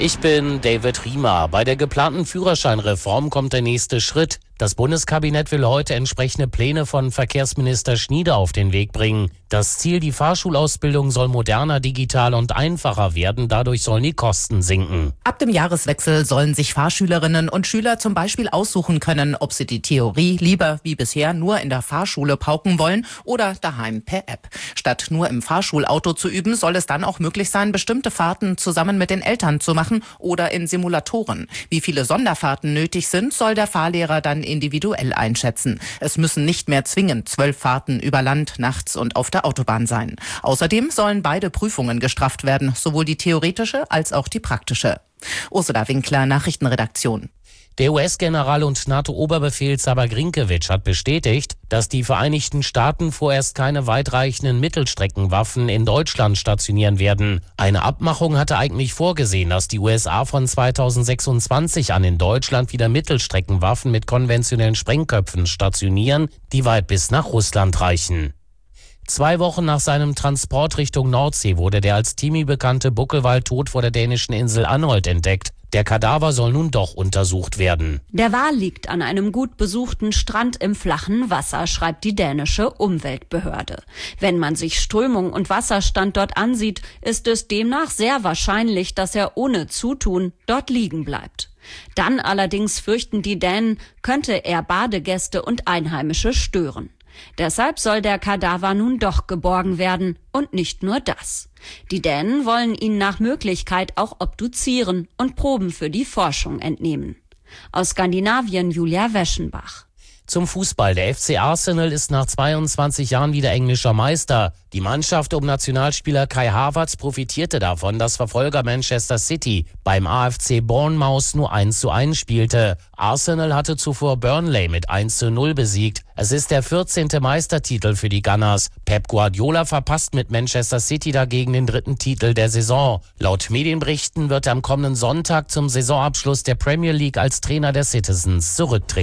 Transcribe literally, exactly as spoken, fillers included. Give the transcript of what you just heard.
Ich bin David Riemer. Bei der geplanten Führerscheinreform kommt der nächste Schritt. Das Bundeskabinett will heute entsprechende Pläne von Verkehrsminister Schnieder auf den Weg bringen. Das Ziel, die Fahrschulausbildung soll moderner, digital und einfacher werden. Dadurch sollen die Kosten sinken. Ab dem Jahreswechsel sollen sich Fahrschülerinnen und Schüler zum Beispiel aussuchen können, ob sie die Theorie lieber wie bisher nur in der Fahrschule pauken wollen oder daheim per App. Statt nur im Fahrschulauto zu üben, soll es dann auch möglich sein, bestimmte Fahrten zusammen mit den Eltern zu machen oder in Simulatoren. Wie viele Sonderfahrten nötig sind, soll der Fahrlehrer dann individuell einschätzen. Es müssen nicht mehr zwingend zwölf Fahrten über Land, nachts und auf der Autobahn sein. Außerdem sollen beide Prüfungen gestrafft werden, sowohl die theoretische als auch die praktische. Ursula Winkler, Nachrichtenredaktion. Der U S-General und NATO-Oberbefehlshaber Grinkiewicz hat bestätigt, dass die Vereinigten Staaten vorerst keine weitreichenden Mittelstreckenwaffen in Deutschland stationieren werden. Eine Abmachung hatte eigentlich vorgesehen, dass die U S A von zweitausendsechsundzwanzig an in Deutschland wieder Mittelstreckenwaffen mit konventionellen Sprengköpfen stationieren, die weit bis nach Russland reichen. Zwei Wochen nach seinem Transport Richtung Nordsee wurde der als Timi bekannte Buckelwal tot vor der dänischen Insel Anholt entdeckt. Der Kadaver soll nun doch untersucht werden. Der Wal liegt an einem gut besuchten Strand im flachen Wasser, schreibt die dänische Umweltbehörde. Wenn man sich Strömung und Wasserstand dort ansieht, ist es demnach sehr wahrscheinlich, dass er ohne Zutun dort liegen bleibt. Dann allerdings fürchten die Dänen, könnte er Badegäste und Einheimische stören. Deshalb soll der Kadaver nun doch geborgen werden und nicht nur das. Die Dänen wollen ihn nach Möglichkeit auch obduzieren und Proben für die Forschung entnehmen. Aus Skandinavien Julia Weschenbach. Zum Fußball. Der F C Arsenal ist nach zweiundzwanzig Jahren wieder englischer Meister. Die Mannschaft um Nationalspieler Kai Havertz profitierte davon, dass Verfolger Manchester City beim A F C Bournemouth nur eins zu eins spielte. Arsenal hatte zuvor Burnley mit eins zu null besiegt. Es ist der vierzehnte Meistertitel für die Gunners. Pep Guardiola verpasst mit Manchester City dagegen den dritten Titel der Saison. Laut Medienberichten wird er am kommenden Sonntag zum Saisonabschluss der Premier League als Trainer der Citizens zurücktreten.